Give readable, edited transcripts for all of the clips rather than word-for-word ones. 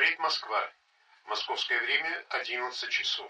Говорит Москва. Московское время 11 часов.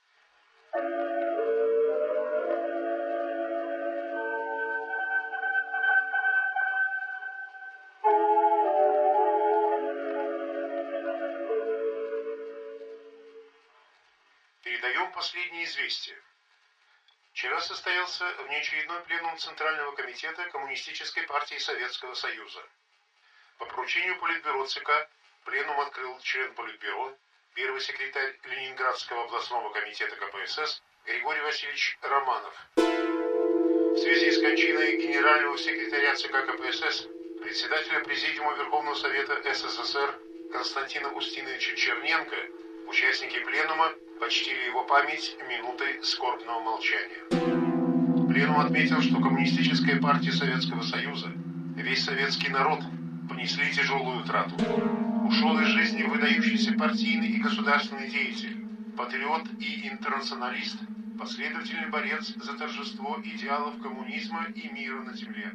Передаем последние известия. Вчера состоялся внеочередной пленум Центрального комитета Коммунистической партии Советского Союза. По поручению Политбюро ЦК пленум открыл член Политбюро, первый секретарь Ленинградского областного комитета КПСС Григорий Васильевич Романов. В связи с кончиной генерального секретаря ЦК КПСС, председателя Президиума Верховного Совета СССР Константина Устиновича Черненко, участники пленума почтили его память минутой скорбного молчания. Пленум отметил, что Коммунистическая партия Советского Союза, весь советский народ понесли тяжелую утрату. Ушел из жизни выдающийся партийный и государственный деятель, патриот и интернационалист, последовательный борец за торжество идеалов коммунизма и мира на земле.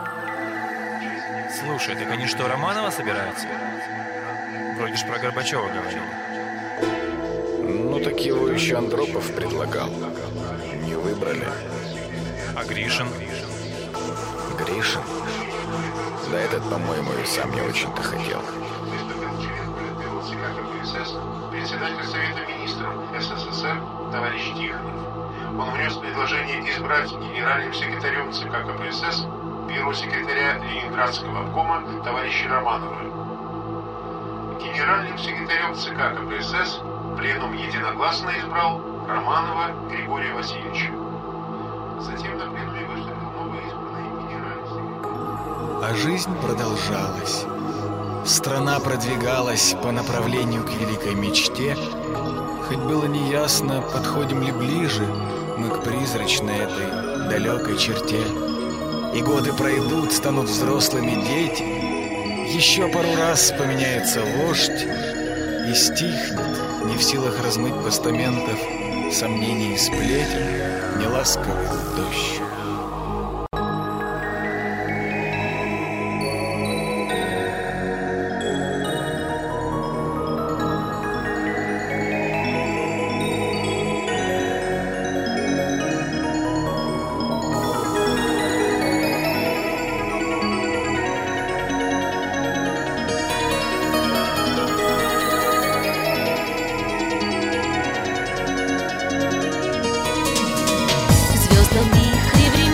Слушай, так они что, Романова собираются? Вроде ж про Горбачева говорили. Ну, так его еще Андропов предлагал. Не выбрали. А Гришин? Гришин? Да этот, по-моему, и сам не очень-то хотел. Председатель Совета Министров СССР товарищ Тихонов. Он внес предложение избрать генеральным секретарем ЦК КПСС первого секретаря Ленинградского обкома товарища Романова. Генеральным секретарем ЦК КПСС пленум единогласно избрал Романова Григория Васильевича. Затем на пленуме выступил новоизбранный генеральный секретарь. А жизнь продолжалась. Страна продвигалась по направлению к великой мечте. Хоть было неясно, подходим ли ближе мы к призрачной этой далекой черте. И годы пройдут, станут взрослыми дети. Еще пару раз поменяется вождь и стихнет, не в силах размыть постаментов сомнений и сплетен, неласковый дождь. Звездном вихре времен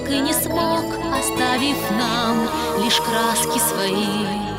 и не смог, оставив нам лишь краски свои.